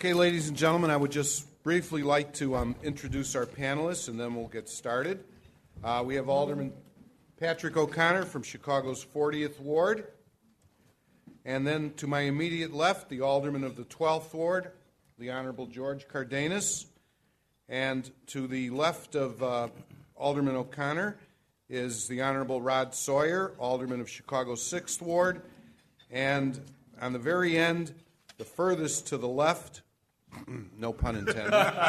Okay, ladies and gentlemen, I would just briefly like to introduce our panelists, and then we'll get started. We have Alderman Patrick O'Connor from Chicago's 40th Ward. And then to my immediate left, the Alderman of the 12th Ward, the Honorable George Cardenas. And to the left of Alderman O'Connor is the Honorable Rod Sawyer, Alderman of Chicago's 6th Ward. And on the very end, the furthest to the left, no pun intended.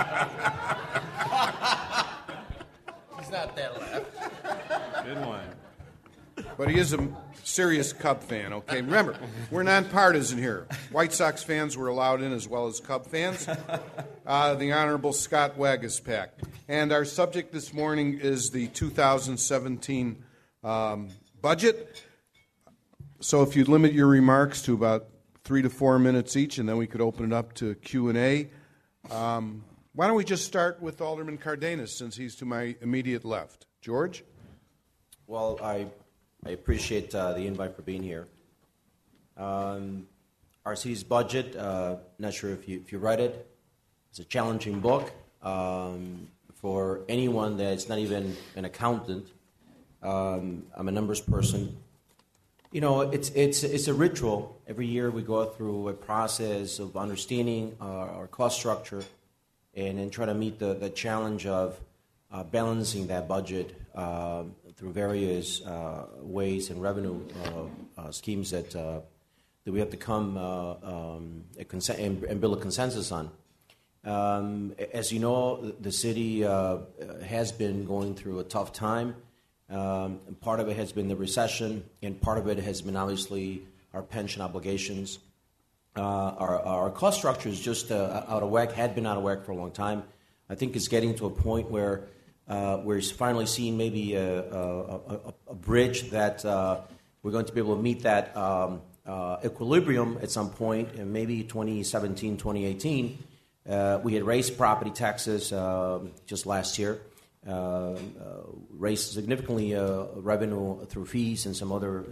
He's not that left. Good one. But he is a serious Cub fan, okay? Remember, we're nonpartisan here. White Sox fans were allowed in as well as Cub fans. The Honorable Scott Waguespack. And our subject this morning is the 2017 budget. So if you'd limit your remarks to about 3 to 4 minutes each, and then we could open it up to Q&A. Why don't we just start with Alderman Cardenas, since he's to my immediate left. George? Well, I appreciate the invite for being here. Our city's budget, not sure if you read it. It's a challenging book for anyone that's not even an accountant. I'm a numbers person. You know, it's a ritual. Every year we go through a process of understanding our cost structure and then try to meet the challenge of balancing that budget through various ways and revenue schemes that we have to come and build a consensus on. As you know, the city has been going through a tough time. Part of it has been the recession, and part of it has been obviously our pension obligations. Our cost structure is just out of whack, had been out of whack for a long time. I think it's getting to a point where we're finally seeing maybe a bridge that we're going to be able to meet that equilibrium at some point, in maybe 2017, 2018. We had raised property taxes just last year. Raised significantly revenue through fees and some other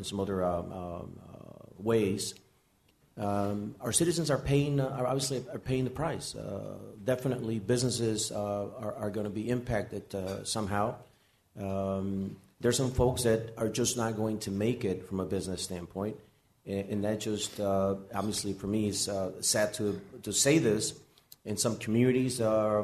ways. Our citizens are paying the price. Definitely, businesses are going to be impacted somehow. There's some folks that are just not going to make it from a business standpoint, and that just obviously for me is sad to say this. In some communities,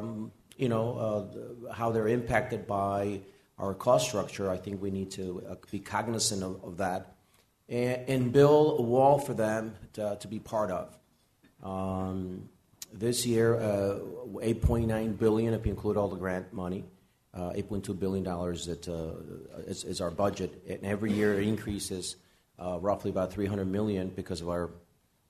how they're impacted by our cost structure. I think we need to be cognizant of that and build a wall for them to be part of. This year, $8.9 billion, if you include all the grant money, $8.2 billion is our budget. And every year it increases roughly about $300 million because of our,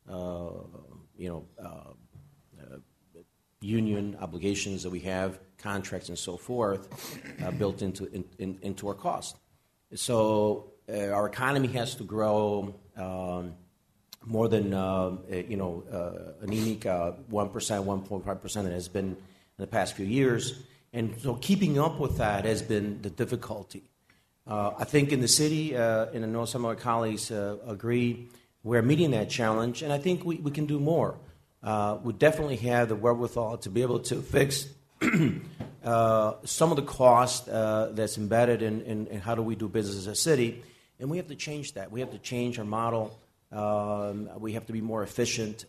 union obligations that we have, contracts and so forth, built into our cost. So our economy has to grow more than anemic 1%, 1.5% it has been in the past few years. And so keeping up with that has been the difficulty. I think in the city, and I know some of our colleagues agree, we're meeting that challenge, and I think we can do more. We definitely have the wherewithal to be able to fix some of the cost that's embedded in how do we do business as a city, and we have to change that. We have to change our model. We have to be more efficient.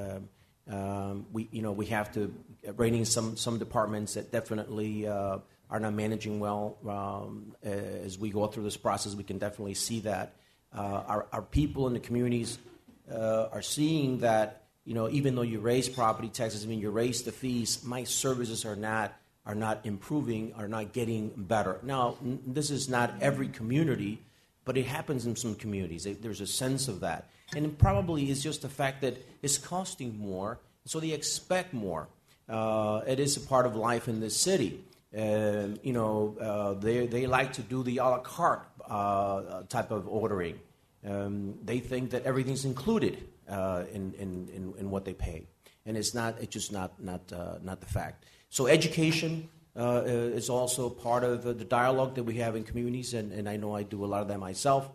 We have to rein in some departments that definitely are not managing well. As we go through this process, we can definitely see that. Our people in the communities are seeing that. Even though you raise property taxes, you raise the fees, my services are not improving, are not getting better. Now, this is not every community, but it happens in some communities. There's a sense of that. And it probably is just the fact that it's costing more, so they expect more. It is a part of life in this city. They like to do the a la carte type of ordering. They think that everything's included in what they pay, and it's not. It's just not the fact. So education is also part of the dialogue that we have in communities, and I know I do a lot of that myself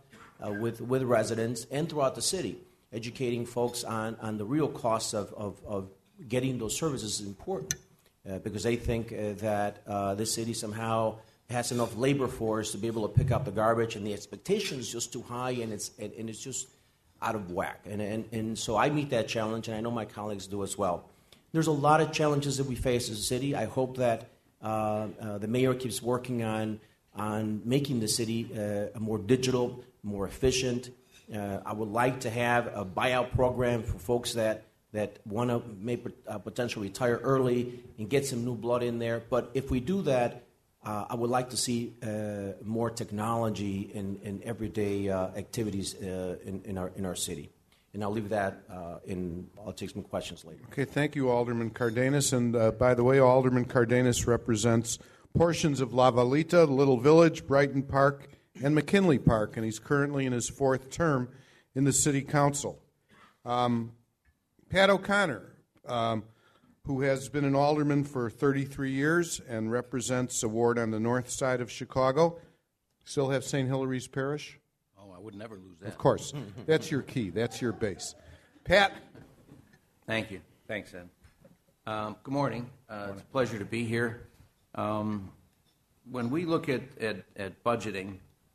with residents and throughout the city, educating folks on the real costs of getting those services is important because they think that this city somehow has enough labor force to be able to pick up the garbage, and the expectation is just too high, and it's just out of whack. And so I meet that challenge, and I know my colleagues do as well. There's a lot of challenges that we face as a city. I hope that the mayor keeps working on making the city a more digital, more efficient. I would like to have a buyout program for folks that want to potentially retire early and get some new blood in there. But if we do that, I would like to see more technology in everyday activities in our city. And I'll leave that I'll take some questions later. Okay, thank you, Alderman Cardenas. And by the way, Alderman Cardenas represents portions of La Valita, Little Village, Brighton Park, and McKinley Park, and he's currently in his 4th term in the City Council. Pat O'Connor, who has been an alderman for 33 years and represents a ward on the north side of Chicago. Still have St. Hilary's Parish? Oh, I would never lose that. Of course. That's your key. That's your base. Pat? Thank you. Thanks, Ed. Good morning. It's a pleasure to be here. When we look at budgeting,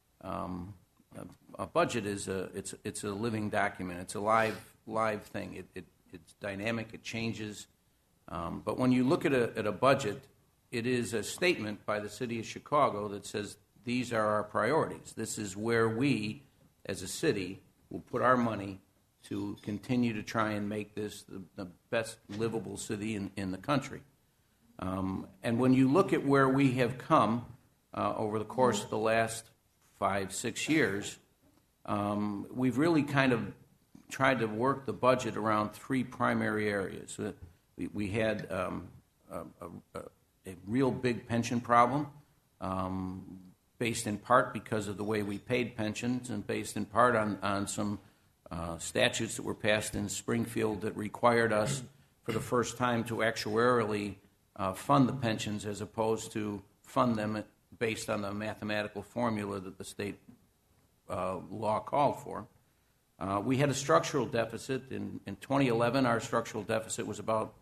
a budget is it's a living document. It's a live thing. It's dynamic. It changes. But when you look at a budget, it is a statement by the city of Chicago that says these are our priorities. This is where we, as a city, will put our money to continue to try and make this the best livable city in the country. And when you look at where we have come over the course of the last 5-6 years, we've really kind of tried to work the budget around 3 primary areas. We had a real big pension problem, based in part because of the way we paid pensions and based in part on some statutes that were passed in Springfield that required us for the first time to actuarially fund the pensions as opposed to fund them based on the mathematical formula that the state law called for. We had a structural deficit. In 2011, our structural deficit was about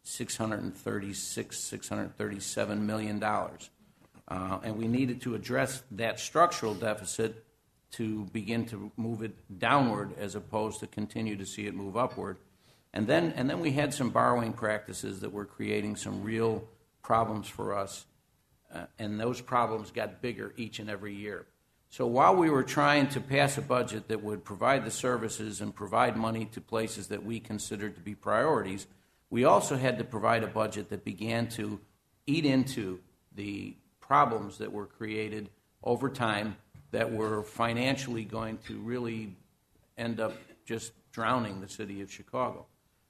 $637 million. And we needed to address that structural deficit to begin to move it downward as opposed to continue to see it move upward. And then we had some borrowing practices that were creating some real problems for us, and those problems got bigger each and every year. So while we were trying to pass a budget that would provide the services and provide money to places that we considered to be priorities, we also had to provide a budget that began to eat into the problems that were created over time that were financially going to really end up just drowning the city of Chicago.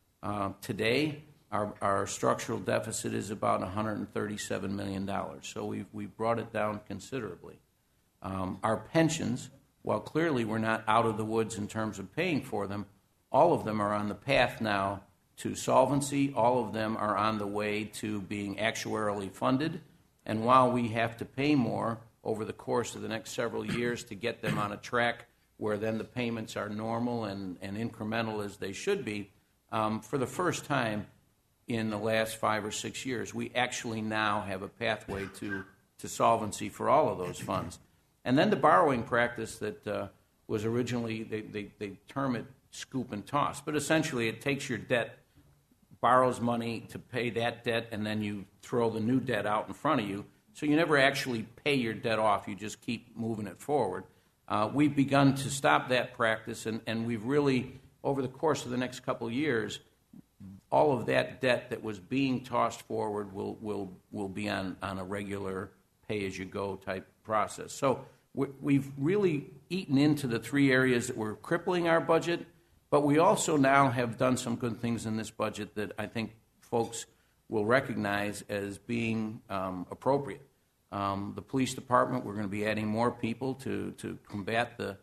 Today, our structural deficit is about $137 million, so we've brought it down considerably. Our pensions, while clearly we're not out of the woods in terms of paying for them, all of them are on the path now to solvency. All of them are on the way to being actuarially funded. And while we have to pay more over the course of the next several years to get them on a track where then the payments are normal and incremental as they should be, for the first time in the last 5 or 6 years, we actually now have a pathway to solvency for all of those funds. And then the borrowing practice that was originally, they term it scoop and toss, but essentially it takes your debt, borrows money to pay that debt, and then you throw the new debt out in front of you. So you never actually pay your debt off, you just keep moving it forward. We've begun to stop that practice, and we've really, over the course of the next couple of years, all of that debt that was being tossed forward will be on a regular pay-as-you-go type process. So we've really eaten into the 3 areas that were crippling our budget, but we also now have done some good things in this budget that I think folks will recognize as being appropriate. The police department, we're going to be adding more people to combat the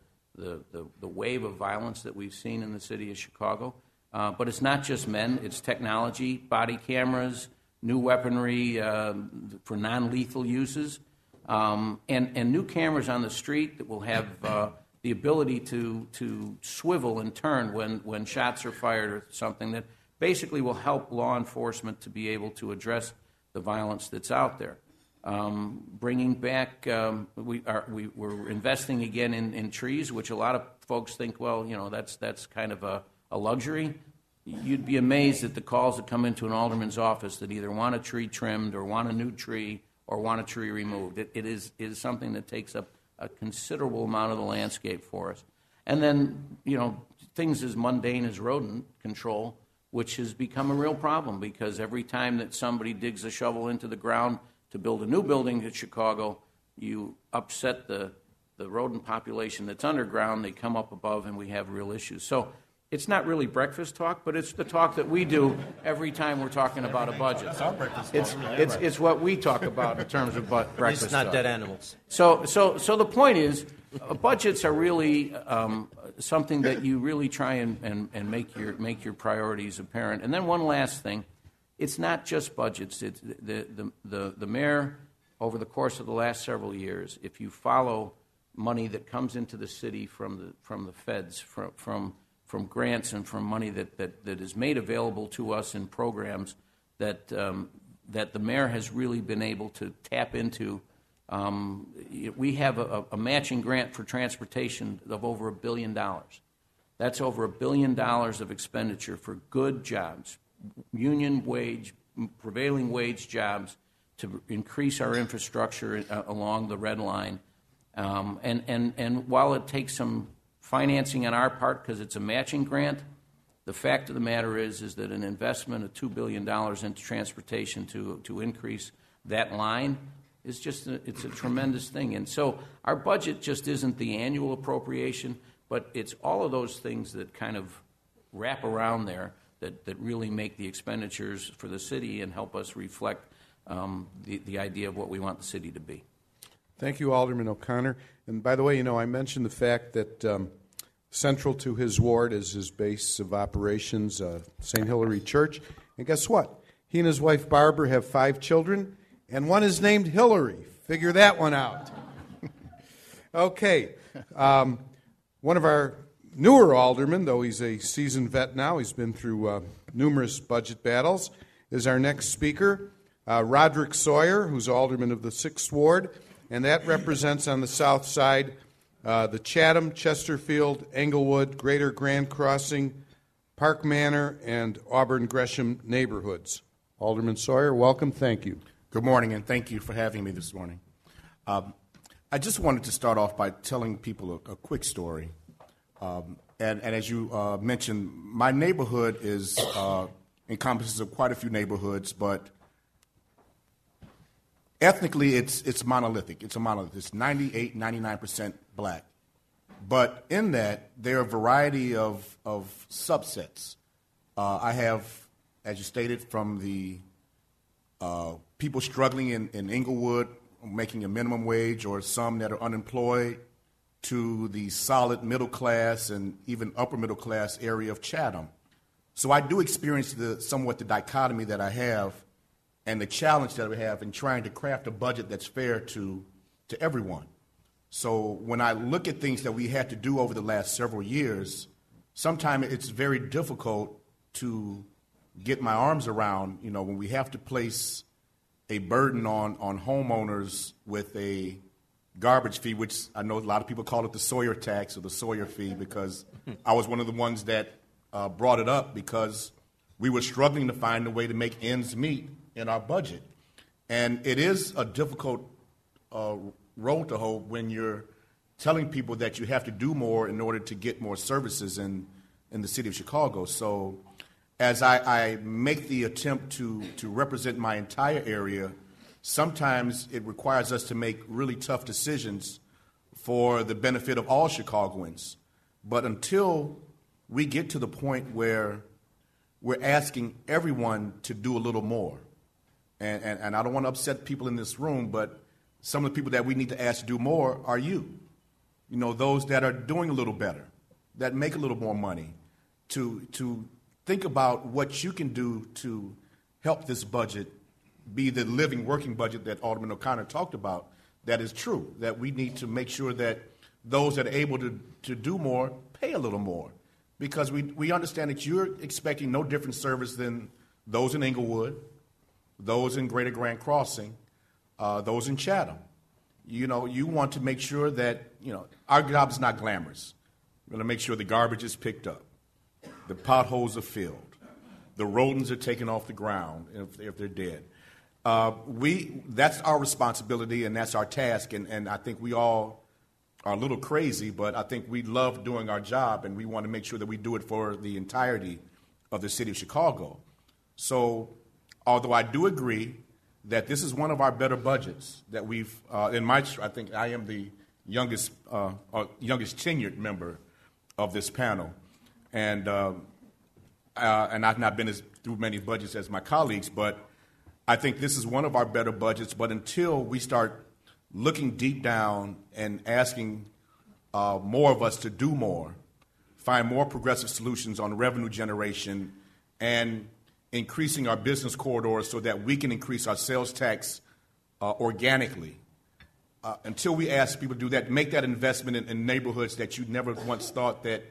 wave of violence that we've seen in the city of Chicago. But it's not just men, it's technology, body cameras, new weaponry for non-lethal uses, and new cameras on the street that will have the ability to swivel and turn when shots are fired or something that basically will help law enforcement to be able to address the violence that's out there. Bringing back, we're investing again in trees, which a lot of folks think, well, that's kind of a luxury. You'd be amazed at the calls that come into an alderman's office that either want a tree trimmed or want a new tree or want a tree removed. It is something that takes up a considerable amount of the landscape for us. And then, things as mundane as rodent control, which has become a real problem because every time that somebody digs a shovel into the ground to build a new building at Chicago, you upset the rodent population that's underground. They come up above, and we have real issues. So it's not really breakfast talk, but it's the talk that we do every time we're talking about a budget. It's our breakfast talk. It's what we talk about in terms of breakfast It's not talk. dead animals. So the point is, budgets are really something that you really try and make your priorities apparent. And then one last thing, it's not just budgets. It's the mayor, over the course of the last several years, if you follow money that comes into the city from the feds, from grants and from money that is made available to us in programs that the mayor has really been able to tap into. We have a matching grant for transportation of over $1 billion. That's over $1 billion of expenditure for good jobs, union wage, prevailing wage jobs, to increase our infrastructure along the Red Line. And while it takes some financing on our part because it's a matching grant, the fact of the matter is that an investment of $2 billion into transportation to increase that line is just it's a tremendous thing. And so our budget just isn't the annual appropriation, but it's all of those things that kind of wrap around there that really make the expenditures for the city and help us reflect the idea of what we want the city to be. Thank you, Alderman O'Connor. And by the way, I mentioned the fact that central to his ward is his base of operations, St. Hilary Church. And guess what? He and his wife Barbara have 5 children, and one is named Hillary. Figure that one out. Okay. One of our newer aldermen, though he's a seasoned vet now, he's been through numerous budget battles, is our next speaker, Roderick Sawyer, who's alderman of the 6th Ward, and that represents on the south side the Chatham, Chesterfield, Englewood, Greater Grand Crossing, Park Manor, and Auburn Gresham neighborhoods. Alderman Sawyer, welcome. Thank you. Good morning, and thank you for having me this morning. I just wanted to start off by telling people a quick story. And as you mentioned, my neighborhood encompasses of quite a few neighborhoods, but ethnically it's monolithic. It's a monolith. It's 98, 99% black. But in that, there are a variety of subsets. I have, as you stated, from the people struggling in Englewood, making a minimum wage, or some that are unemployed, to the solid middle class and even upper middle class area of Chatham. So I do experience somewhat the dichotomy that I have and the challenge that we have in trying to craft a budget that's fair to everyone. So when I look at things that we had to do over the last several years, sometimes it's very difficult to get my arms around, when we have to place a burden on homeowners with a garbage fee, which I know a lot of people call it the Sawyer tax or the Sawyer fee, because I was one of the ones that brought it up because we were struggling to find a way to make ends meet in our budget. And it is a difficult role to hold when you're telling people that you have to do more in order to get more services in the city of Chicago. So as I make the attempt to represent my entire area, sometimes it requires us to make really tough decisions for the benefit of all Chicagoans. But until we get to the point where we're asking everyone to do a little more, and I don't want to upset people in this room, but some of the people that we need to ask to do more are you. Those that are doing a little better, that make a little more money, to think about what you can do to help this budget be the living, working budget that Alderman O'Connor talked about. That is true, that we need to make sure that those that are able to do more pay a little more. because we understand that you're expecting no different service than those in Inglewood, those in Greater Grand Crossing, those in Chatham. You know, you want to make sure that, you know, our job is not glamorous. We're going to make sure the garbage is picked up, the potholes are filled, the rodents are taken off the ground if they're dead. That's our responsibility and that's our task, and I think we all are a little crazy, but I think we love doing our job, and we want to make sure that we do it for the entirety of the city of Chicago. So, although I do agree that this is one of our better budgets that we've, I think I am the youngest tenured member of this panel, and I've not been through many budgets as my colleagues, but I think this is one of our better budgets. But until we start looking deep down and asking more of us to do more, find more progressive solutions on revenue generation, and increasing our business corridors so that we can increase our sales tax organically. Until we ask people to do that, make that investment in neighborhoods that you never once thought that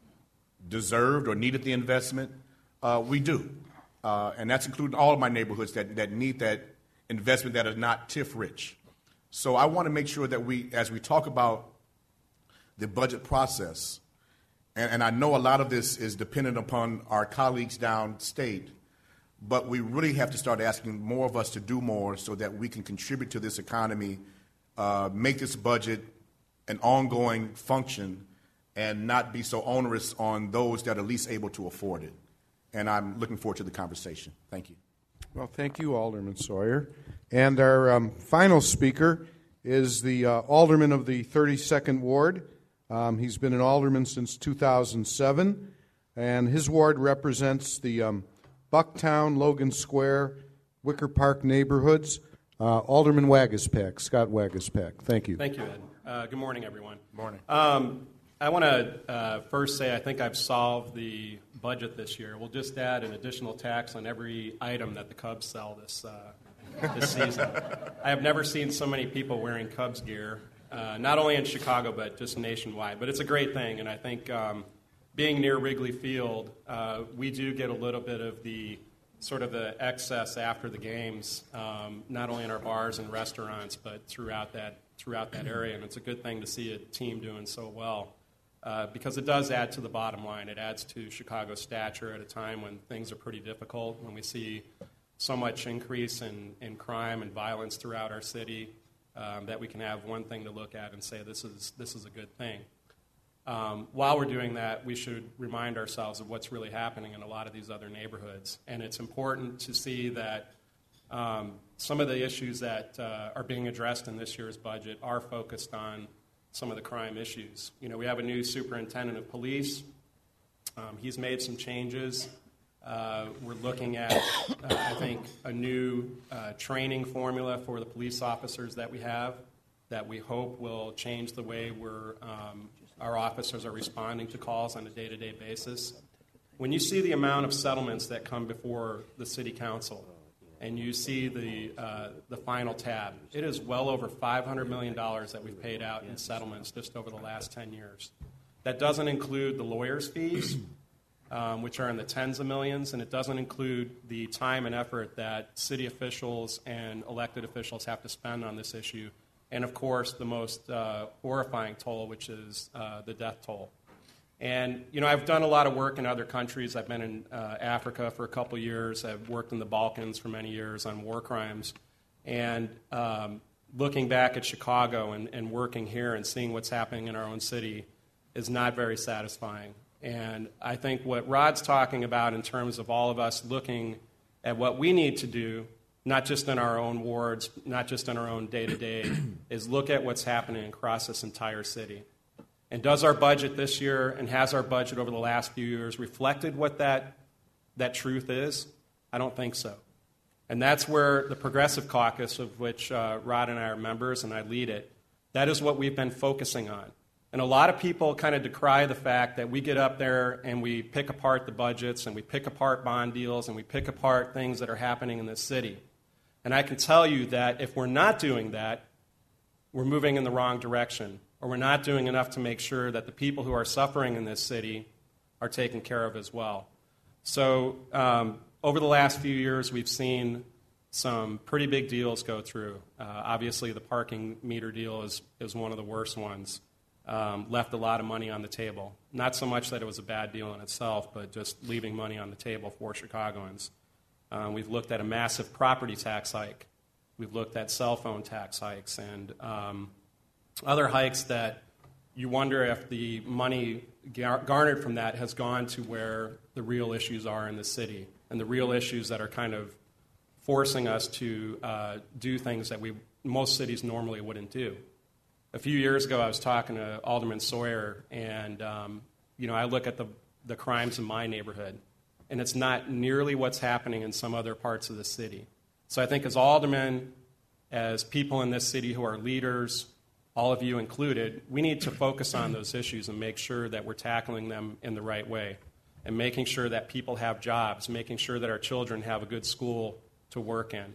deserved or needed the investment, we do. And that's including all of my neighborhoods that need that investment that are not TIF rich. So I want to make sure that as we talk about the budget process, and I know a lot of this is dependent upon our colleagues downstate, but we really have to start asking more of us to do more so that we can contribute to this economy, make this budget an ongoing function, and not be so onerous on those that are least able to afford it. And I'm looking forward to the conversation. Thank you. Well, thank you, Alderman Sawyer. And our final speaker is the alderman of the 32nd Ward. He's been an alderman since 2007, and his ward represents the Bucktown, Logan Square, Wicker Park neighborhoods. Alderman Wagaspak, Scott Wagaspak. Thank you. Thank you, Ed. Good morning, everyone. Morning. I want to first say I think I've solved the budget this year. We'll just add an additional tax on every item that the Cubs sell this season. I have never seen so many people wearing Cubs gear, not only in Chicago but just nationwide. But it's a great thing, and I think being near Wrigley Field, we do get a little bit of the sort of the excess after the games, not only in our bars and restaurants, but throughout that area. And it's a good thing to see a team doing so well. Because it does add to the bottom line. It adds to Chicago's stature at a time when things are pretty difficult, when we see so much increase in crime and violence throughout our city, that we can have one thing to look at and say this is a good thing. While we're doing that, we should remind ourselves of what's really happening in a lot of these other neighborhoods. And it's important to see that some of the issues that are being addressed in this year's budget are focused on some of the crime issues. You know, we have a new superintendent of police. He's made some changes. We're looking at, I think, a new training formula for the police officers that we have that we hope will change the way our officers are responding to calls on a day-to-day basis. When you see the amount of settlements that come before the city council, and you see the final tab, it is well over $500 million that we've paid out in settlements just over the last 10 years. That doesn't include the lawyers' fees, which are in the tens of millions, and it doesn't include the time and effort that city officials and elected officials have to spend on this issue, and of course the most horrifying toll, which is the death toll. And, you know, I've done a lot of work in other countries. I've been in Africa for a couple years. I've worked in the Balkans for many years on war crimes. And looking back at Chicago and working here and seeing what's happening in our own city is not very satisfying. And I think what Rod's talking about in terms of all of us looking at what we need to do, not just in our own wards, not just in our own day-to-day, is look at what's happening across this entire city. And does our budget this year and has our budget over the last few years reflected what that truth is? I don't think so. And that's where the Progressive Caucus, of which Rod and I are members and I lead it, that is what we've been focusing on. And a lot of people kind of decry the fact that we get up there and we pick apart the budgets and we pick apart bond deals and we pick apart things that are happening in this city. And I can tell you that if we're not doing that, we're moving in the wrong direction, or we're not doing enough to make sure that the people who are suffering in this city are taken care of as well. So over the last few years, we've seen some pretty big deals go through. Obviously, the parking meter deal is one of the worst ones. Left a lot of money on the table. Not so much that it was a bad deal in itself, but just leaving money on the table for Chicagoans. We've looked at a massive property tax hike. We've looked at cell phone tax hikes and other hikes that you wonder if the money garnered from that has gone to where the real issues are in the city and the real issues that are kind of forcing us to do things that most cities normally wouldn't do. A few years ago, I was talking to Alderman Sawyer, and I look at the crimes in my neighborhood, and it's not nearly what's happening in some other parts of the city. So I think as aldermen, as people in this city who are leaders, all of you included, we need to focus on those issues and make sure that we're tackling them in the right way and making sure that people have jobs, making sure that our children have a good school to work in.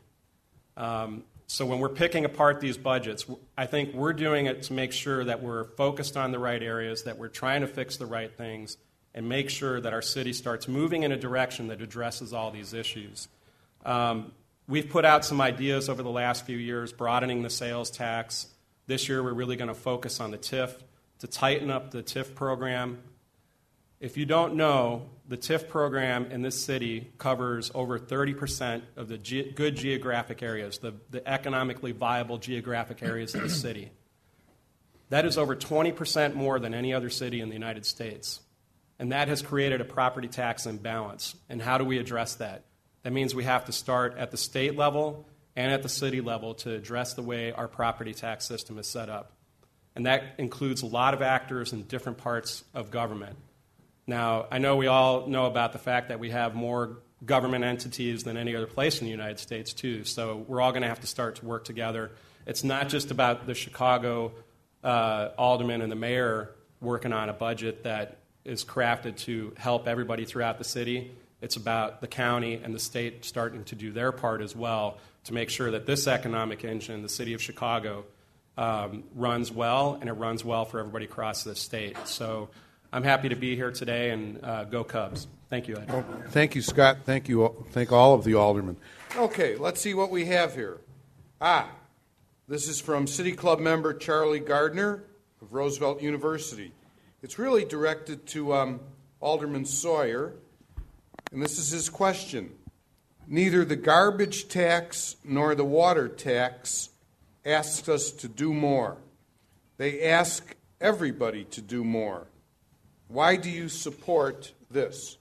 So when we're picking apart these budgets, I think we're doing it to make sure that we're focused on the right areas, that we're trying to fix the right things, and make sure that our city starts moving in a direction that addresses all these issues. We've put out some ideas over the last few years, broadening the sales tax. This year we're really going to focus on the TIF, to tighten up the TIF program. If you don't know, the TIF program in this city covers over 30% of the good geographic areas, the economically viable geographic areas of the city. That is over 20% more than any other city in the United States. And that has created a property tax imbalance. And how do we address that? That means we have to start at the state level and at the city level to address the way our property tax system is set up. And that includes a lot of actors in different parts of government. Now, I know we all know about the fact that we have more government entities than any other place in the United States, too. So we're all going to have to start to work together. It's not just about the Chicago alderman and the mayor working on a budget that is crafted to help everybody throughout the city. It's about the county and the state starting to do their part as well to make sure that this economic engine, the city of Chicago, runs well, and it runs well for everybody across the state. So I'm happy to be here today, and go Cubs. Thank you, Ed. Well, thank you, Scott. Thank you. Thank all of the aldermen. Okay, let's see what we have here. This is from City Club member Charlie Gardner of Roosevelt University. It's really directed to Alderman Sawyer, and this is his question. Neither the garbage tax nor the water tax asks us to do more. They ask everybody to do more. Why do you support this?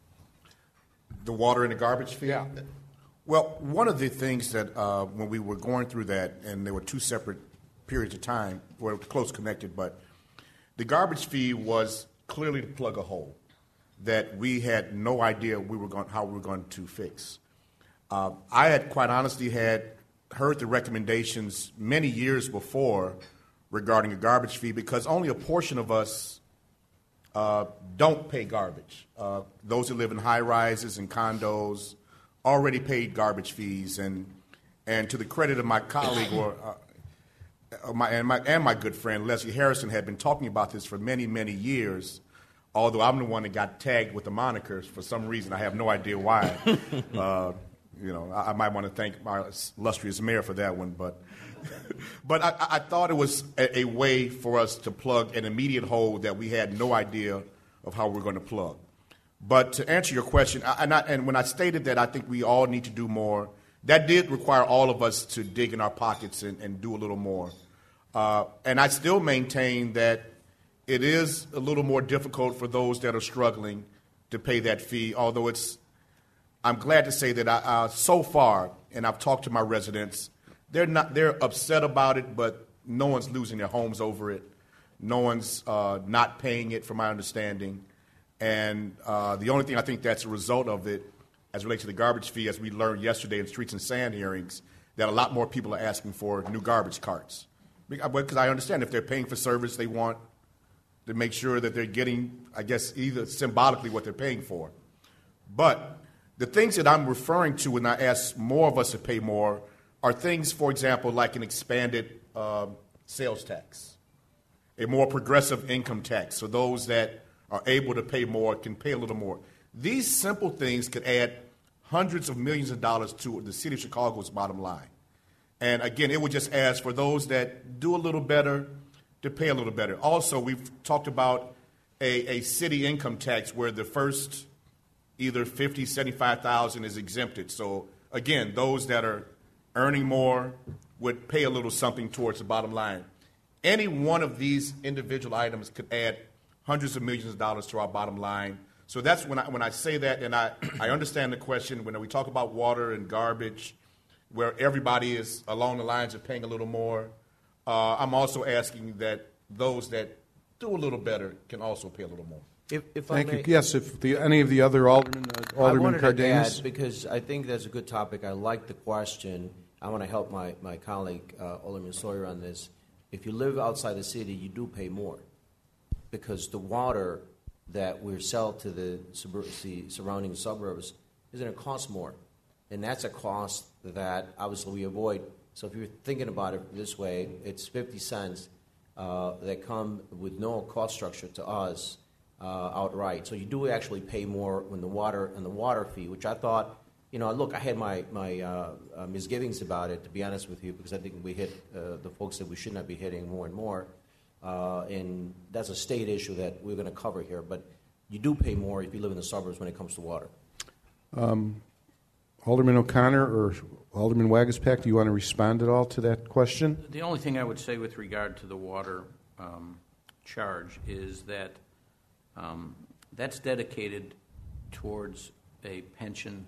The water and the garbage fee? Yeah. Well, one of the things that when we were going through that, and there were two separate periods of time, were close connected, but the garbage fee was clearly to plug a hole that we had no idea how we were going to fix. I had, quite honestly, had heard the recommendations many years before regarding a garbage fee because only a portion of us don't pay garbage. Those who live in high-rises and condos already paid garbage fees, and to the credit of my colleague my good friend Leslie Harrison had been talking about this for many, many years, although I'm the one that got tagged with the monikers for some reason. I have no idea why. I might want to thank my illustrious mayor for that one, but I thought it was a way for us to plug an immediate hole that we had no idea of how we were going to plug. But to answer your question, and when I stated that I think we all need to do more, that did require all of us to dig in our pockets and do a little more. And I still maintain that it is a little more difficult for those that are struggling to pay that fee, although I'm glad to say that so far, and I've talked to my residents, they're upset about it, but no one's losing their homes over it. No one's not paying it, from my understanding. And the only thing I think that's a result of it, as it relates to the garbage fee, as we learned yesterday in Streets and Sand hearings, that a lot more people are asking for new garbage carts. Because I understand if they're paying for service, they want to make sure that they're getting, I guess, either symbolically what they're paying for. But the things that I'm referring to when I ask more of us to pay more are things, for example, like an expanded sales tax, a more progressive income tax for those that are able to pay more can pay a little more. These simple things could add hundreds of millions of dollars to the city of Chicago's bottom line. And again, it would just ask for those that do a little better to pay a little better. Also, we've talked about a city income tax where the first either $50,000, $75,000 is exempted. So again, those that are earning more would pay a little something towards the bottom line. Any one of these individual items could add hundreds of millions of dollars to our bottom line. So that's when I say that, and I understand the question when we talk about water and garbage, where everybody is along the lines of paying a little more. I'm also asking that those that do a little better can also pay a little more. If Thank I may, you. Yes, if any of the other Alderman I wanted to Cardenas. add, because I think that's a good topic. I like the question. I want to help my colleague, Alderman Sawyer, on this. If you live outside the city, you do pay more because the water that we sell to the surrounding suburbs is going to cost more. And that's a cost that obviously we avoid. So if you're thinking about it this way, it's 50 cents that come with no cost structure to us outright. So you do actually pay more when the water fee, which I thought, look, I had my misgivings about it, to be honest with you, because I think we hit the folks that we should not be hitting more and more. And that's a state issue that we're going to cover here. But you do pay more if you live in the suburbs when it comes to water. Alderman O'Connor or Alderman Wagaspak, do you want to respond at all to that question? The only thing I would say with regard to the water charge is that that's dedicated towards a pension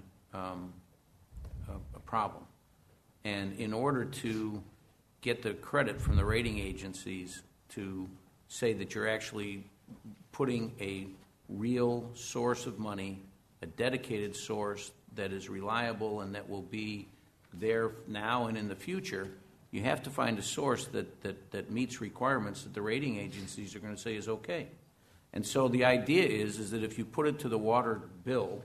a problem. And in order to get the credit from the rating agencies to say that you're actually putting a real source of money, a dedicated source that is reliable and that will be there now and in the future, you have to find a source that meets requirements that the rating agencies are going to say is okay. And so the idea is that if you put it to the water bill,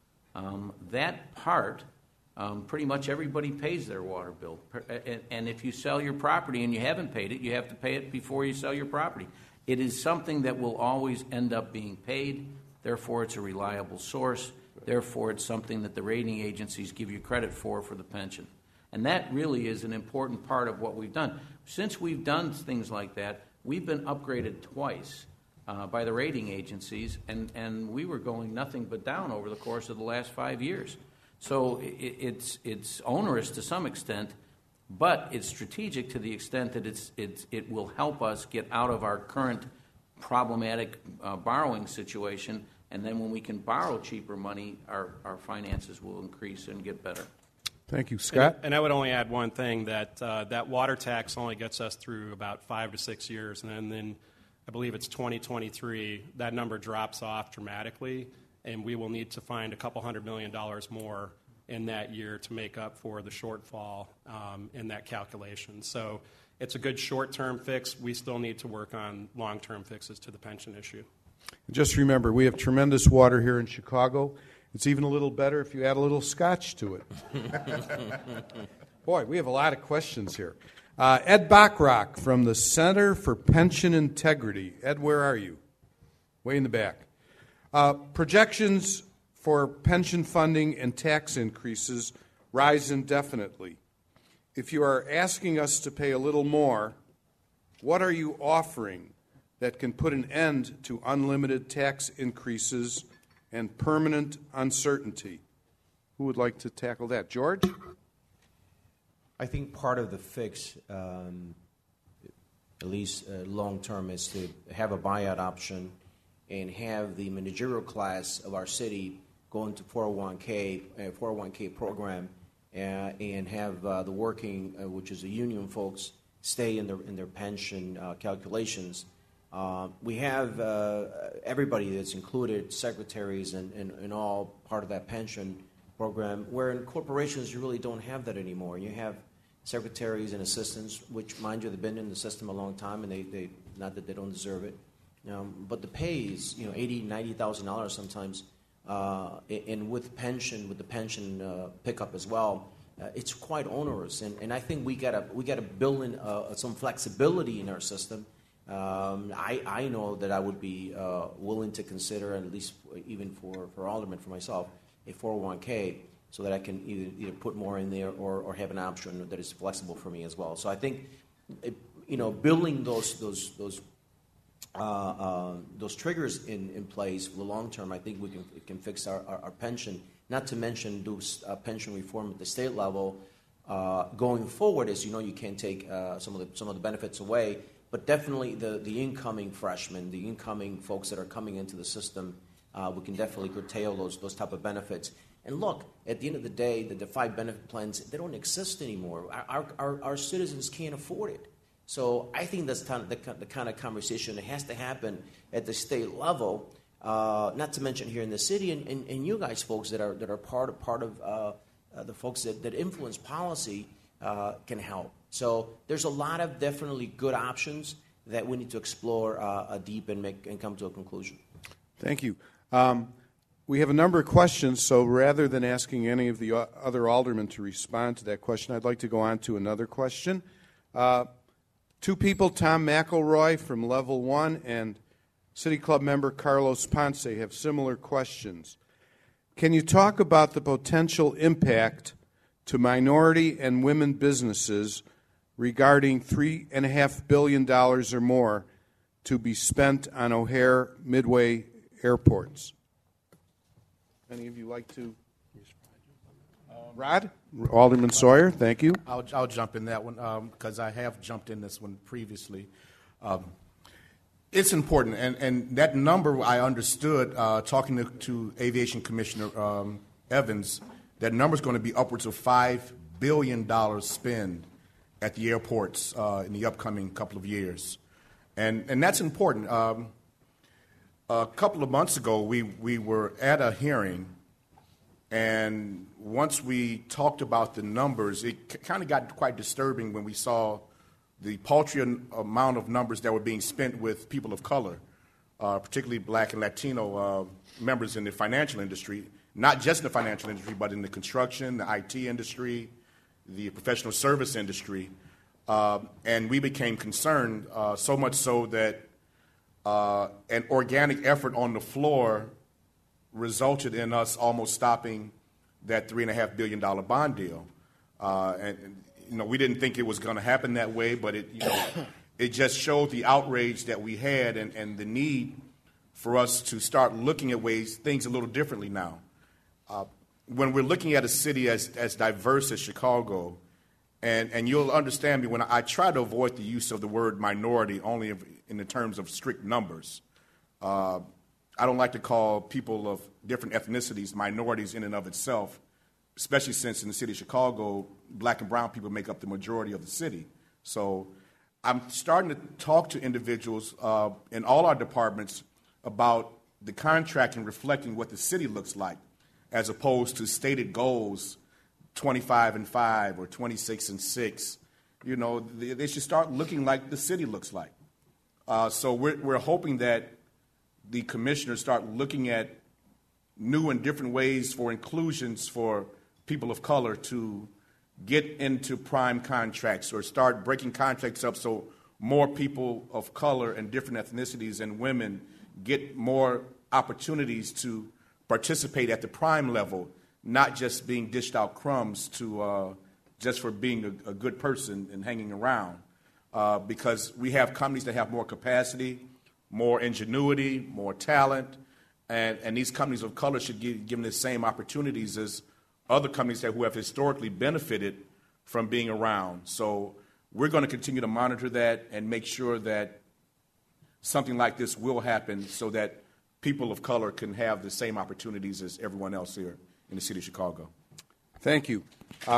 that part, pretty much everybody pays their water bill. And if you sell your property and you haven't paid it, you have to pay it before you sell your property. It is something that will always end up being paid. Therefore, it's a reliable source. Therefore, it's something that the rating agencies give you credit for the pension. And that really is an important part of what we've done. Since we've done things like that, we've been upgraded twice by the rating agencies, and we were going nothing but down over the course of the last 5 years. So it's onerous to some extent, but it's strategic to the extent that it will help us get out of our current problematic borrowing situation, and then when we can borrow cheaper money, our finances will increase and get better. Thank you. Scott? And I would only add one thing, that that water tax only gets us through about 5 to 6 years, and then I believe it's 2023, that number drops off dramatically, and we will need to find $200 million more in that year to make up for the shortfall in that calculation. So it's a good short-term fix. We still need to work on long-term fixes to the pension issue. Just remember, we have tremendous water here in Chicago. It's even a little better if you add a little scotch to it. Boy, we have a lot of questions here. Ed Bachrock from the Center for Pension Integrity. Ed, where are you? Way in the back. Projections for pension funding and tax increases rise indefinitely. If you are asking us to pay a little more, what are you offering that can put an end to unlimited tax increases and permanent uncertainty? Who would like to tackle that? George? I think part of the fix, at least long-term, is to have a buyout option and have the managerial class of our city go into 401k program, and have the working, which is the union folks, stay in their pension calculations. We have everybody that's included, secretaries and all part of that pension program, where in corporations you really don't have that anymore. You have secretaries and assistants, which, mind you, they've been in the system a long time, and they not that they don't deserve it, but the pay is $80,000, $90,000 sometimes, and with the pension pickup as well, it's quite onerous, and I think we gotta build in some flexibility in our system. I know that I would be willing to consider, at least even for aldermen, for myself, a 401k so that I can either put more in there or have an option that is flexible for me as well. So I think, building those triggers in place for the long term, I think it can fix our pension. Not to mention do pension reform at the state level going forward. As you know, you can't take some of the benefits away, but definitely the incoming freshmen, the incoming folks that are coming into the system, we can definitely curtail those type of benefits. And look, at the end of the day, the defined benefit plans, they don't exist anymore. Our citizens can't afford it. So I think that's the kind of conversation that has to happen at the state level. Not to mention here in the city, and you guys, folks that are part of the folks that influence policy can help. So there's a lot of definitely good options that we need to explore deep and come to a conclusion. Thank you. We have a number of questions, so rather than asking any of the other aldermen to respond to that question, I'd like to go on to another question. Two people, Tom McElroy from Level 1 and City Club member Carlos Ponce, have similar questions. Can you talk about the potential impact to minority and women businesses regarding $3.5 billion or more to be spent on O'Hare Midway airports? Any of you like to? Rod? Alderman Sawyer, thank you. I'll jump in that one because I have jumped in this one previously. It's important, and that number I understood talking to Aviation Commissioner Evans, that number is going to be upwards of $5 billion spent at the airports in the upcoming couple of years. And that's important. A couple of months ago, we were at a hearing, and once we talked about the numbers, it kind of got quite disturbing when we saw the paltry amount of numbers that were being spent with people of color, particularly black and Latino members in the financial industry, not just in the financial industry, but in the construction, the IT industry, the professional service industry. And we became concerned, so much so that an organic effort on the floor resulted in us almost stopping that $3.5 billion bond deal. And we didn't think it was going to happen that way, but it just showed the outrage that we had and the need for us to start looking at things a little differently now. When we're looking at a city as diverse as Chicago, and you'll understand me when I try to avoid the use of the word minority only in the terms of strict numbers. I don't like to call people of different ethnicities minorities in and of itself, especially since in the city of Chicago, black and brown people make up the majority of the city. So I'm starting to talk to individuals in all our departments about the contract and reflecting what the city looks like, as opposed to stated goals, 25-5 or 26-6. They should start looking like the city looks like. So we're hoping that the commissioners start looking at new and different ways for inclusions for people of color to get into prime contracts or start breaking contracts up so more people of color and different ethnicities and women get more opportunities to participate at the prime level, not just being dished out crumbs to just for being a good person and hanging around. Because we have companies that have more capacity, more ingenuity, more talent, and these companies of color should give them the same opportunities as other companies who have historically benefited from being around. So we're going to continue to monitor that and make sure that something like this will happen so that people of color can have the same opportunities as everyone else here in the city of Chicago. Thank you.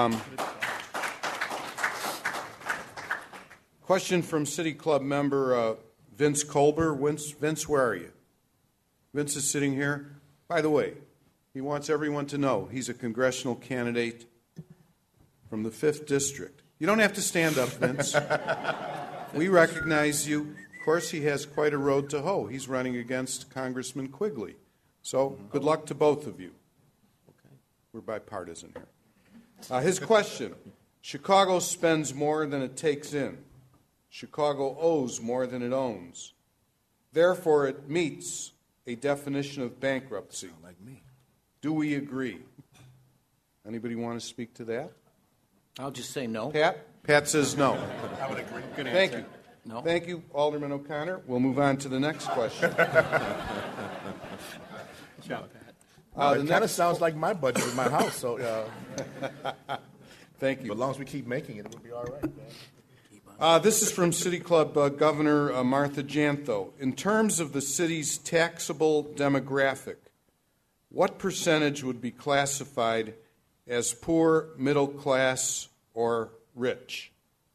Question from City Club member Vince Colber. Vince, where are you? Vince is sitting here. By the way, he wants everyone to know he's a congressional candidate from the 5th District. You don't have to stand up, Vince. We recognize you. Of course, he has quite a road to hoe. He's running against Congressman Quigley. So good luck to both of you. Okay. We're bipartisan here. His question, Chicago spends more than it takes in. Chicago owes more than it owns. Therefore, it meets a definition of bankruptcy. Like me. Do we agree? Anybody want to speak to that? I'll just say no. Pat? Pat says no. I would agree. Thank you. No. Thank you, Alderman O'Connor. We'll move on to the next question. Good job, Pat. It kind of sounds like my budget in my house. So, Thank but you. as long as we keep making it, it'll be all right. Man. This is from City Club Governor Martha Jantho. In terms of the city's taxable demographic, what percentage would be classified as poor, middle class, or rich?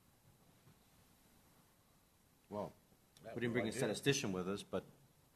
Well, We didn't bring a statistician with us, but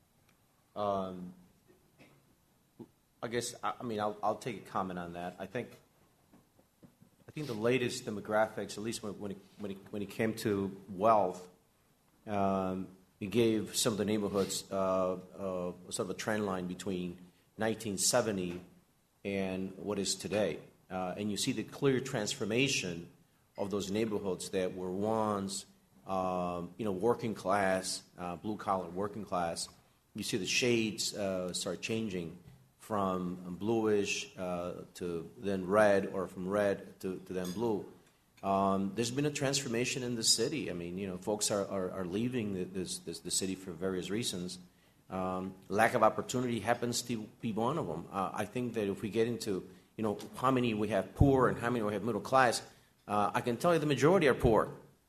I guess I'll take a comment on that. I think the latest demographics, at least when it came to wealth, it gave some of the neighborhoods sort of a trend line between 1970 and what is today, and you see the clear transformation of those neighborhoods that were once working class, blue collar working class. You see the shades start changing from bluish to then red, or from red to then blue. There's been a transformation in the city. I mean, folks are leaving the city for various reasons. Lack of opportunity happens to be one of them. I think that if we get into, how many we have poor and how many we have middle class, I can tell you the majority are poor.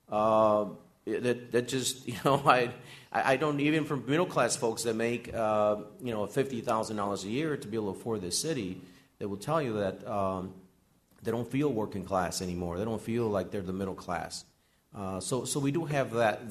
That just, I don't, even from middle class folks that make, $50,000 a year to be able to afford this city, they will tell you that they don't feel working class anymore. They don't feel like they're the middle class. So we do have that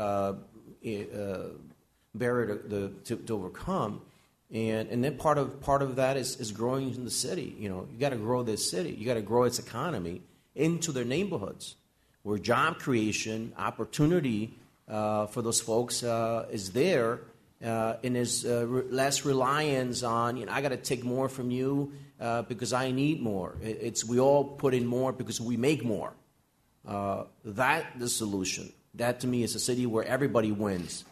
barrier to overcome, and then part of that is growing in the city. You got to grow this city. You got to grow its economy into their neighborhoods, where job creation, opportunity for those folks is there, and there's less reliance on, I got to take more from you because I need more. We all put in more because we make more. That's the solution. That, to me, is a city where everybody wins.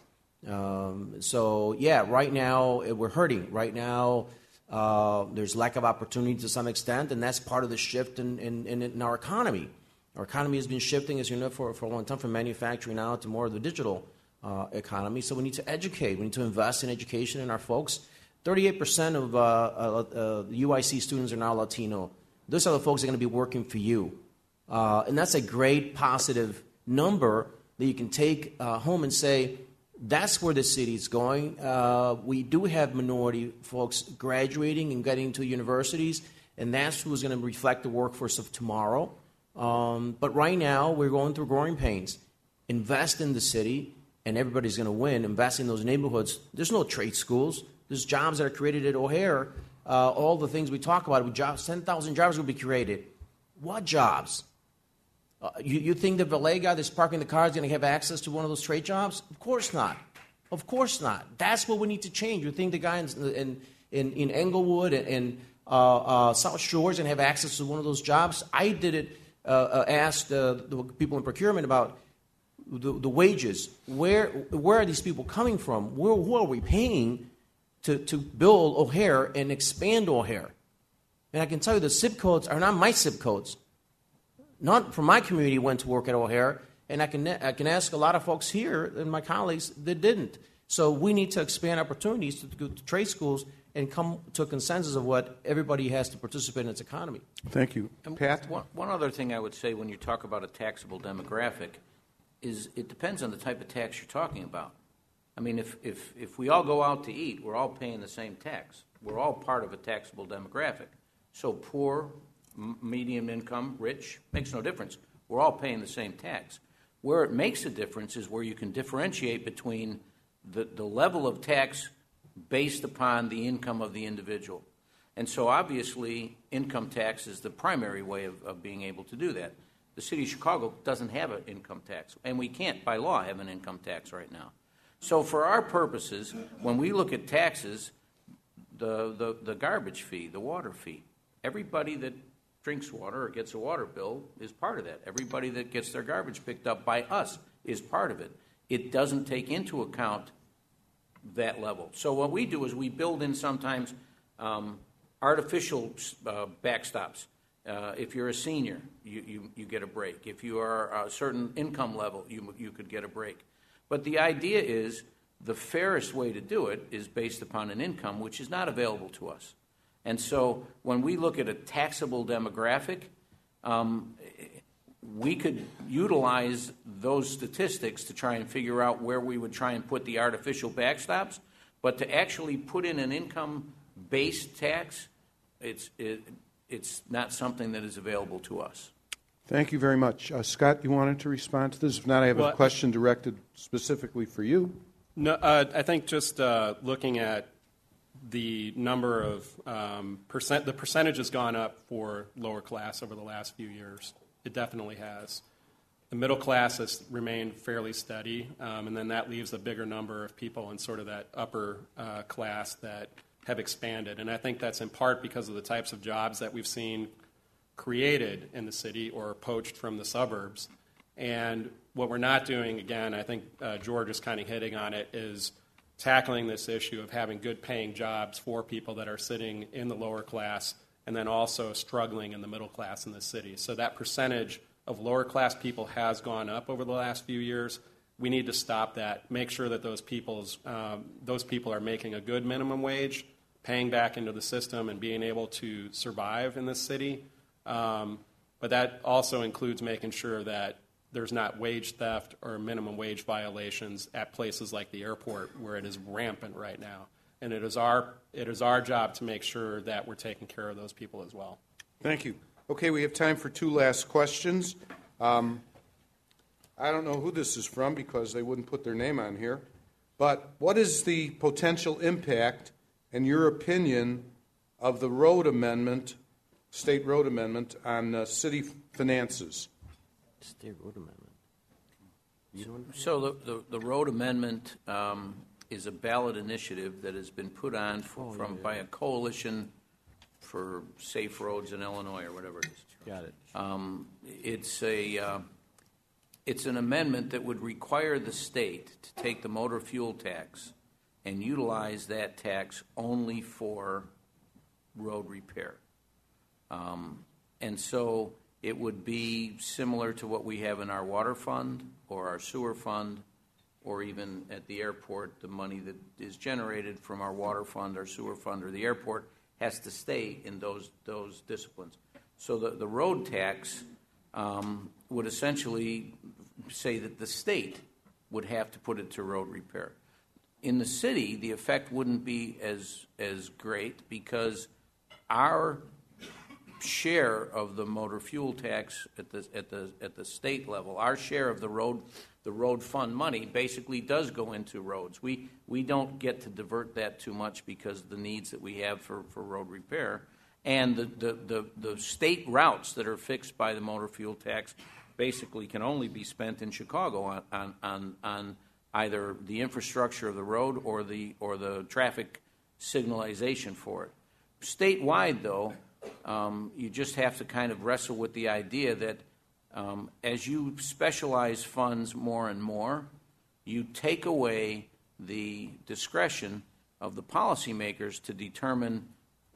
Right now we're hurting. Right now there's lack of opportunity to some extent, and that's part of the shift in our economy. Our economy has been shifting, as you know, for a long time, from manufacturing now to more of the digital economy. So we need to educate. We need to invest in education in our folks. 38% of the UIC students are now Latino. Those are the folks that are going to be working for you. And that's a great positive number that you can take home and say, that's where the city is going. We do have minority folks graduating and getting to universities, and that's who's going to reflect the workforce of tomorrow. But right now, we're going through growing pains. Invest in the city, and everybody's going to win. Invest in those neighborhoods. There's no trade schools. There's jobs that are created at O'Hare. All the things we talk about with jobs, 10,000 jobs will be created. What jobs? You think the valet guy that's parking the car is going to have access to one of those trade jobs? Of course not. Of course not. That's what we need to change. You think the guy in Englewood and South Shore is going to have access to one of those jobs? I did it. Asked the people in procurement about the wages. Where are these people coming from? Who are we paying to build O'Hare and expand O'Hare? And I can tell you the zip codes are not my zip codes. Not from my community went to work at O'Hare, and I can ask a lot of folks here and my colleagues that didn't. So we need to expand opportunities to go to trade schools and come to a consensus of what everybody has to participate in its economy. Thank you. Pat? One other thing I would say when you talk about a taxable demographic is it depends on the type of tax you're talking about. I mean, if we all go out to eat, we're all paying the same tax. We're all part of a taxable demographic. So poor, medium income, rich, makes no difference. We're all paying the same tax. Where it makes a difference is where you can differentiate between the level of tax based upon the income of the individual. And so obviously income tax is the primary way of being able to do that. The city of Chicago doesn't have an income tax, and we can't by law have an income tax right now. So for our purposes, when we look at taxes, the garbage fee, the water fee, everybody that drinks water or gets a water bill is part of that. Everybody that gets their garbage picked up by us is part of it. It doesn't take into account that level. So what we do is we build in sometimes artificial backstops. If you're a senior, you get a break. If you are a certain income level, you could get a break. But the idea is the fairest way to do it is based upon an income which is not available to us. And so when we look at a taxable demographic, we could utilize those statistics to try and figure out where we would try and put the artificial backstops. But to actually put in an income-based tax, it's not something that is available to us. Thank you very much. Scott, you wanted to respond to this? If not, I have a question directed specifically for you. No, I think just looking at the number of the percentage has gone up for lower class over the last few years. It definitely has. The middle class has remained fairly steady, and then that leaves a bigger number of people in sort of that upper class that have expanded. And I think that's in part because of the types of jobs that we've seen created in the city or poached from the suburbs. And what we're not doing, again, I think George is kind of hitting on it, is tackling this issue of having good paying jobs for people that are sitting in the lower class and then also struggling in the middle class in the city. So that percentage of lower class people has gone up over the last few years. We need to stop that, make sure that those people are making a good minimum wage, paying back into the system and being able to survive in this city. But that also includes making sure that there's not wage theft or minimum wage violations at places like the airport where it is rampant right now. And it is our job to make sure that we're taking care of those people as well. Thank you. Okay, we have time for two last questions. I don't know who this is from because they wouldn't put their name on here. But what is the potential impact, in your opinion, of the road amendment, state road amendment, on city finances? State road amendment. So the road amendment is a ballot initiative that has been put on by a coalition for safe roads in Illinois or whatever it is. Got it. It's an amendment that would require the state to take the motor fuel tax and utilize that tax only for road repair. And so it would be similar to what we have in our water fund or our sewer fund, or even at the airport, the money that is generated from our water fund, our sewer fund, or the airport has to stay in those disciplines. So the road tax would essentially say that the state would have to put it to road repair. In the city, the effect wouldn't be as great because our share of the motor fuel tax at the state level, our share of the road fund money basically does go into roads. We don't get to divert that too much because of the needs that we have for road repair. And the state routes that are fixed by the motor fuel tax basically can only be spent in Chicago on either the infrastructure of the road or the traffic signalization for it. Statewide, though, you just have to kind of wrestle with the idea that as you specialize funds more and more, you take away the discretion of the policymakers to determine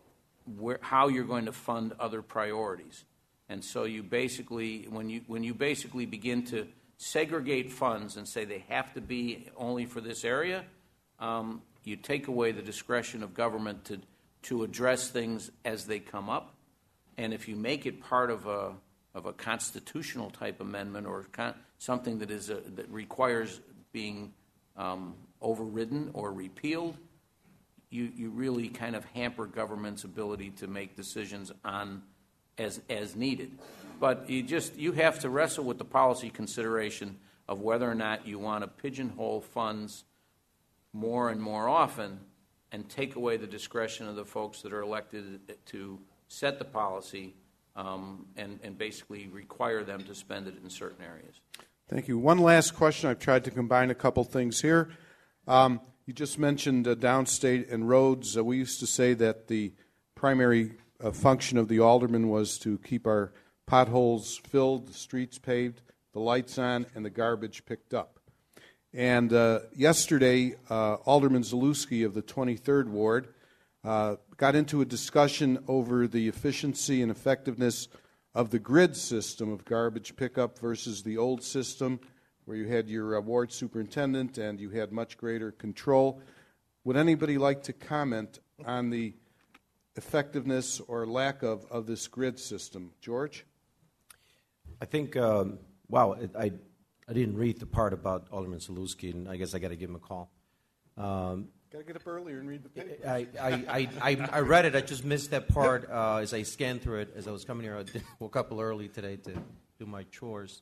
how you're going to fund other priorities. And so you basically, when you basically begin to segregate funds and say they have to be only for this area, you take away the discretion of government to address things as they come up. And if you make it part of a constitutional type amendment or something that requires being overridden or repealed, you really kind of hamper government's ability to make decisions on as needed. But you have to wrestle with the policy consideration of whether or not you want to pigeonhole funds more and more often and take away the discretion of the folks that are elected to set the policy and basically require them to spend it in certain areas. Thank you. One last question. I've tried to combine a couple things here. You just mentioned downstate and roads. We used to say that the primary function of the alderman was to keep our potholes filled, the streets paved. the lights on, and the garbage picked up. And yesterday, Alderman Zalewski of the 23rd Ward got into a discussion over the efficiency and effectiveness of the grid system of garbage pickup versus the old system where you had your ward superintendent and you had much greater control. Would anybody like to comment on the effectiveness or lack of this grid system? George? I think, I didn't read the part about Alderman Zalewski, and I guess I got to give him a call. Got to get up earlier and read the paper. I read it. I just missed that part as I scanned through it as I was coming here. I woke up a little early today to do my chores.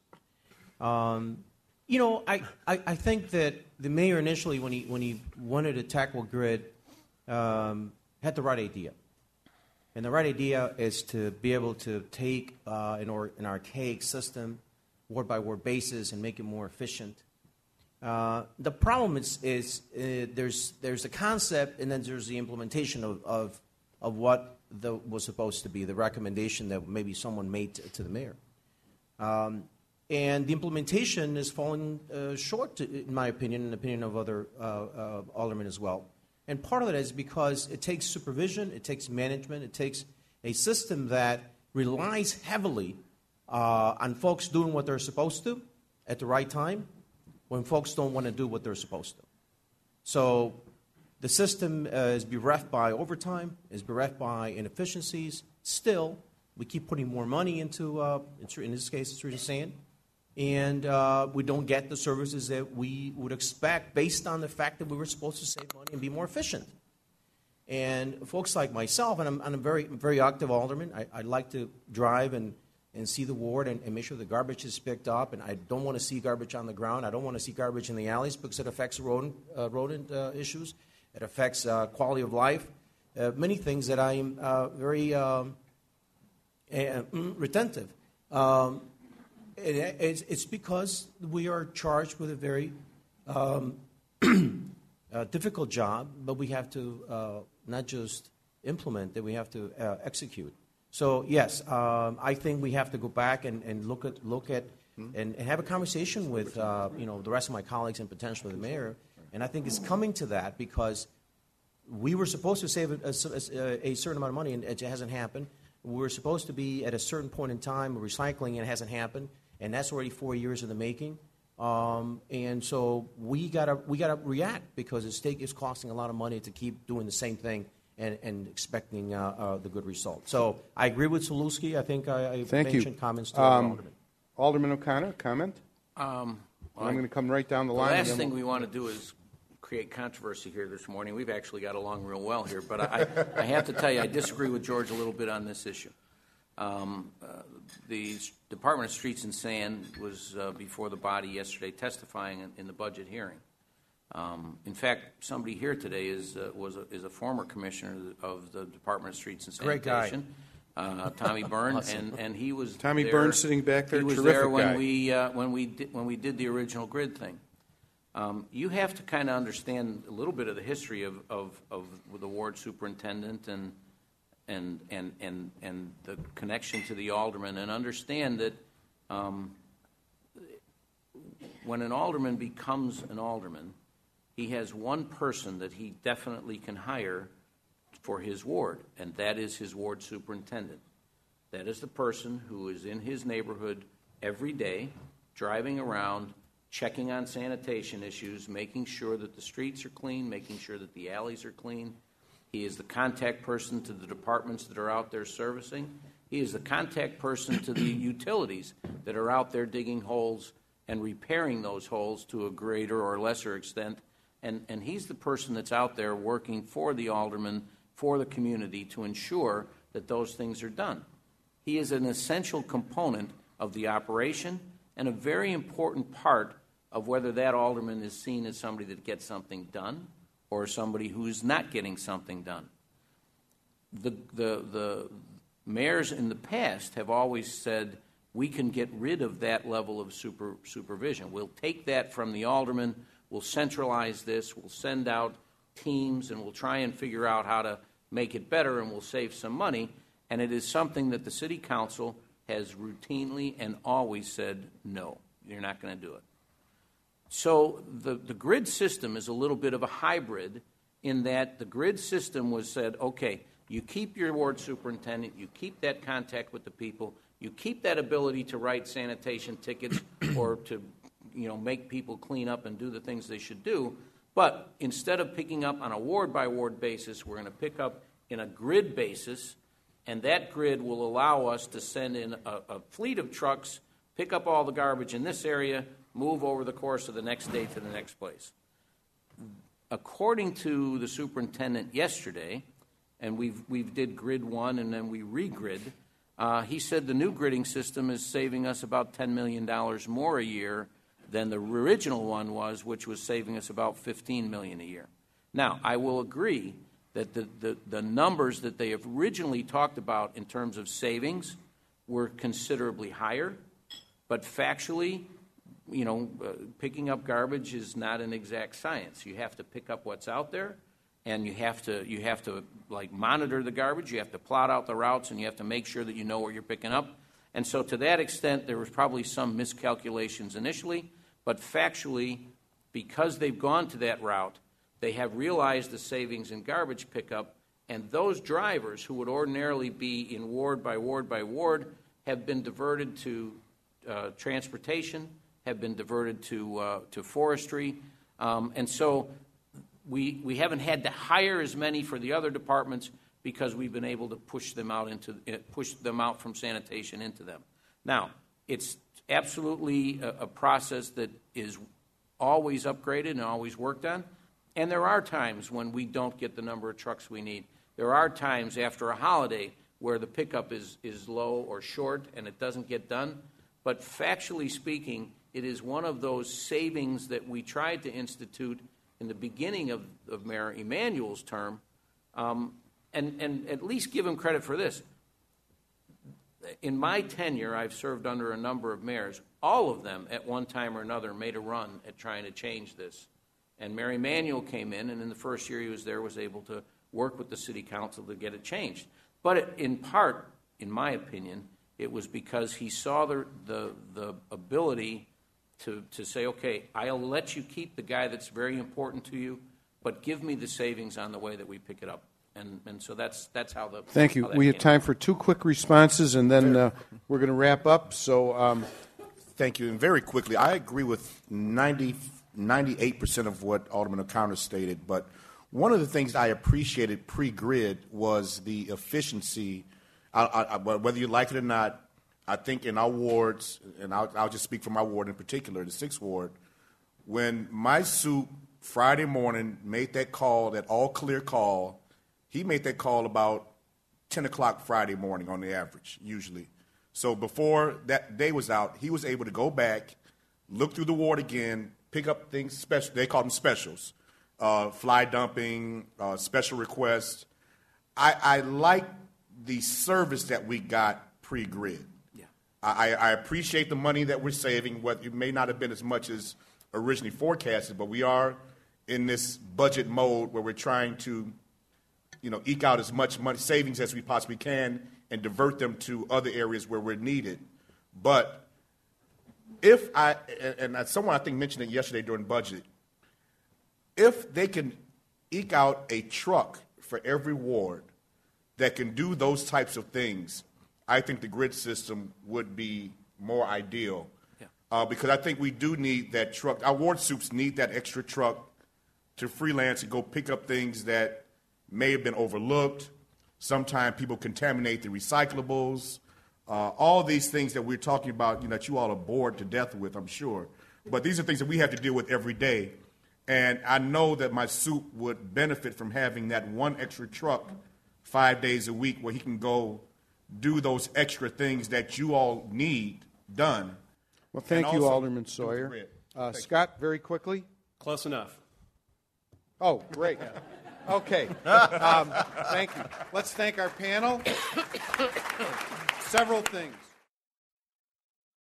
I think that the mayor initially, when he wanted to tackle grid, had the right idea. And the right idea is to be able to take an archaic system, ward-by-ward basis, and make it more efficient. The problem is there's a concept, and then there's the implementation of what was supposed to be, the recommendation that maybe someone made to the mayor. And the implementation is falling short, in my opinion, and the opinion of other aldermen as well. And part of it is because it takes supervision, it takes management, it takes a system that relies heavily on folks doing what they're supposed to at the right time when folks don't want to do what they're supposed to. So the system is bereft by overtime, is bereft by inefficiencies. Still, we keep putting more money into, in this case, street and sand, and we don't get the services that we would expect based on the fact that we were supposed to save money and be more efficient. And folks like myself, and I'm a very active alderman, I like to drive and see the ward and make sure the garbage is picked up, and I don't want to see garbage on the ground. I don't want to see garbage in the alleys because it affects rodent issues. It affects quality of life. Many things that I am very retentive. It's because we are charged with a very difficult job, but we have to not just implement, that we have to execute. So yes, I think we have to go back and look at and have a conversation with the rest of my colleagues and potentially the mayor. And I think it's coming to that because we were supposed to save a certain amount of money, and it hasn't happened. We were supposed to be at a certain point in time recycling, and it hasn't happened. And that's already 4 years in the making. And so we gotta react because it's costing a lot of money to keep doing the same thing and expecting the good result. So I agree with Zalewski. I think I mentioned comments to Alderman. Alderman O'Connor, comment? I'm going to come right down the line. The last thing we want to do is create controversy here this morning. We've actually got along real well here, but I have to tell you, I disagree with George a little bit on this issue. The Department of Streets and Sand was before the body yesterday testifying in the budget hearing. In fact, somebody here today is a former commissioner of the Department of Streets and Sanitation. Great guy. Tommy Byrne, awesome. and he was Tommy there. Byrne sitting back there. He was terrific there when guy. when we did the original grid thing. You have to kind of understand a little bit of the history of the ward superintendent and the connection to the alderman, and understand that when an alderman becomes an alderman, he has one person that he definitely can hire for his ward, and that is his ward superintendent. That is the person who is in his neighborhood every day, driving around, checking on sanitation issues, making sure that the streets are clean, making sure that the alleys are clean. He is the contact person to the departments that are out there servicing. He is the contact person to the utilities that are out there digging holes and repairing those holes to a greater or lesser extent. And he's the person that's out there working for the alderman, for the community, to ensure that those things are done. He is an essential component of the operation and a very important part of whether that alderman is seen as somebody that gets something done or somebody who is not getting something done. The mayors in the past have always said, we can get rid of that level of supervision. We'll take that from the alderman, we'll centralize this, we'll send out teams, and we'll try and figure out how to make it better, and we'll save some money. And it is something that the city council has routinely and always said no. you're not going to do it. So the grid system is a little bit of a hybrid in that the grid system was said, okay, you keep your ward superintendent, you keep that contact with the people, you keep that ability to write sanitation tickets or to make people clean up and do the things they should do, but instead of picking up on a ward-by-ward basis, we're going to pick up in a grid basis, and that grid will allow us to send in a fleet of trucks, pick up all the garbage in this area, move over the course of the next day to the next place. According to the superintendent yesterday, and we did grid 1 and then we regrid, he said the new gridding system is saving us about $10 million more a year than the original one was, which was saving us about $15 million a year. Now, I will agree that the numbers that they have originally talked about in terms of savings were considerably higher, but factually, picking up garbage is not an exact science. You have to pick up what's out there, and you have to like monitor the garbage. You have to plot out the routes, and you have to make sure that you know what you're picking up. And so, to that extent, there was probably some miscalculations initially, but factually, because they've gone to that route, they have realized the savings in garbage pickup, and those drivers who would ordinarily be in ward by ward by ward have been diverted to transportation, have been diverted to forestry, and so we haven't had to hire as many for the other departments because we've been able to push them out from sanitation into them. Now, it's absolutely a process that is always upgraded and always worked on, and there are times when we don't get the number of trucks we need. There are times after a holiday where the pickup is low or short and it doesn't get done, but factually speaking, it is one of those savings that we tried to institute in the beginning of Mayor Emanuel's term, and at least give him credit for this. In my tenure, I've served under a number of mayors. All of them, at one time or another, made a run at trying to change this. And Mayor Emanuel came in, and in the first year he was there, was able to work with the city council to get it changed. But in part, in my opinion, it was because he saw the ability to say, okay, I'll let you keep the guy that's very important to you, but give me the savings on the way that we pick it up. And so that's how the Thank you. We have time for 2 quick responses, and then we're going to wrap up. So, Thank you. And very quickly, I agree with 98% of what Alderman O'Connor stated, but one of the things I appreciated pre-grid was the efficiency. Whether you like it or not, I think in our wards, and I'll just speak for my ward in particular, the 6th Ward, when my soup Friday morning made that call, that all-clear call, he made that call about 10 o'clock Friday morning on the average, usually. So before that day was out, he was able to go back, look through the ward again, pick up things special. They call them specials, fly dumping, special requests. I like the service that we got pre-grid. Yeah. I appreciate the money that we're saving. It may not have been as much as originally forecasted, but we are in this budget mode where we're trying to eke out as much money savings as we possibly can and divert them to other areas where we're needed. But and someone I think mentioned it yesterday during budget, if they can eke out a truck for every ward that can do those types of things, I think the grid system would be more ideal. Yeah. Because I think we do need that truck. Our ward soups need that extra truck to freelance and go pick up things that may have been overlooked. Sometimes people contaminate the recyclables. All these things that we're talking about, that you all are bored to death with, I'm sure. But these are things that we have to deal with every day. And I know that my soup would benefit from having that one extra truck 5 days a week where he can go do those extra things that you all need done. Well, thank you, Alderman Sawyer. Scott, very quickly. Close enough. Oh, great. Okay. Thank you. Let's thank our panel. Several things.